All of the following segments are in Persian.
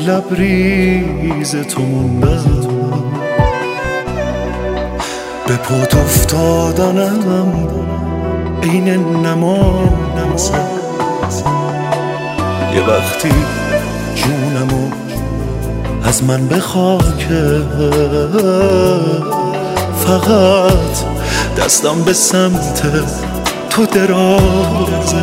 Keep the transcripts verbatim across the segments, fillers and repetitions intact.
لبریز تو موندم، به پات افتادنم عین نماز. یه وقتی جونمو از من بخواکه، فقط دستم به سمت تو درازه.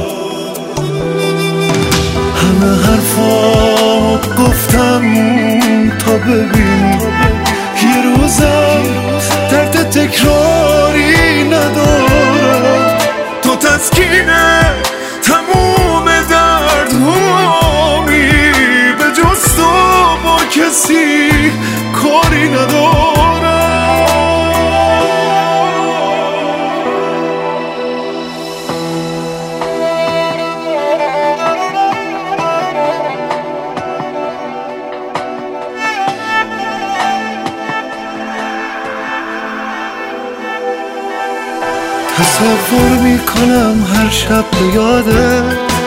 همه حرفا گفتم تا ببین یه روزم درد تکراری ندارم. تو تسکینه تموم درد همی، به جز تو با کسی کاری ندارم. تصور میکنم هر شب به یاده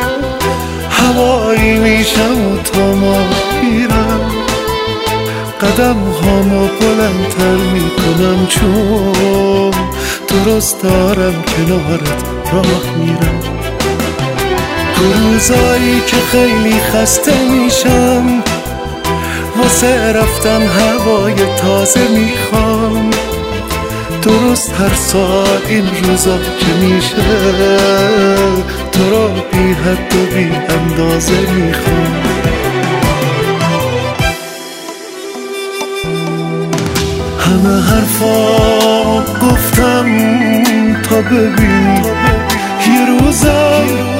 هوایی میشم و تا ما میرم، قدم هامو بلندتر میکنم چون درست دارم کنارت راه میرم. تو روزایی که خیلی خسته میشم واسه رفتن هوای تازه میخوام، درست هر ساعت این روزا که میشه تو را بی حد و بی اندازه میخوام. همه حرفا گفتم تا ببین یه روزا